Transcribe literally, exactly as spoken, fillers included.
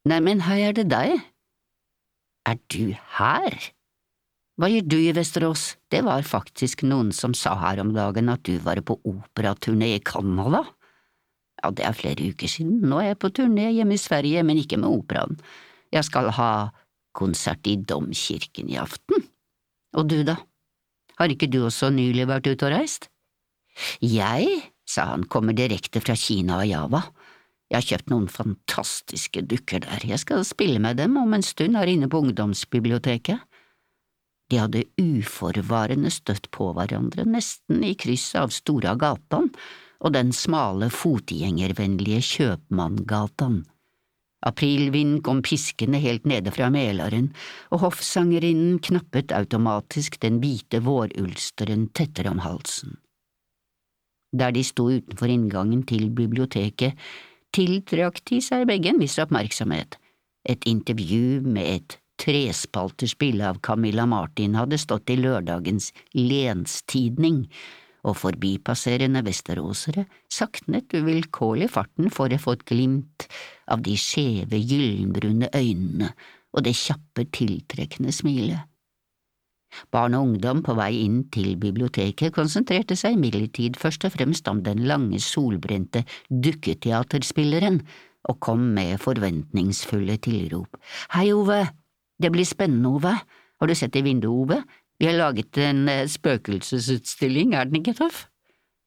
Neimen, hei er det deg. Er du her? Hva gjør du i Vesterås? Det var faktisk noen som sa her om dagen at du var på operaturné i Canada. Ja, det er flere uker siden, nå er jeg på turné hjemme i Sverige, men ikke med operaen. Jeg skal ha konsert i Domkirken i aften. Og du da? Har ikke du også nylig vært ute og reist? Jeg, sa han, kommer direkte fra Kina og Java. Jeg har kjøpt noen fantastiske dukker der, jeg skal spille med dem om en stund her inne på ungdomsbiblioteket. De hadde uforvarende støtt på hverandre nesten i krysset av Stora gatan og den smale fotgjengervennlige Kjøpmanngatan. Aprilvinden kom piskende helt nede fra Mälaren, og hoffsangerinnen knappet automatisk den hvite vårulsteren tettere om halsen. Der de sto utenfor inngangen til biblioteket, tiltrakk de seg begge en viss oppmerksomhet. Et intervju med et trespalters bilde av Camilla Martin hadde stått i lørdagens Lenstidning, og forbipasserende vesteråsere saknet uvilkårlig farten for å få et glimt av de skjeve, gyllenbrune øynene og det kjappe, tiltrekkende smilet. Barn og ungdom på vei inn til biblioteket konsentrerte seg imidlertid først og fremst om den lange, solbrente dukketeaterspilleren, og kom med forventningsfulle tilrop. Hei, Ove! Det blir spennende, Ove. Har du sett i vinduet, Ove? Vi har laget en spøkelsesutstilling, er den ikke tøff?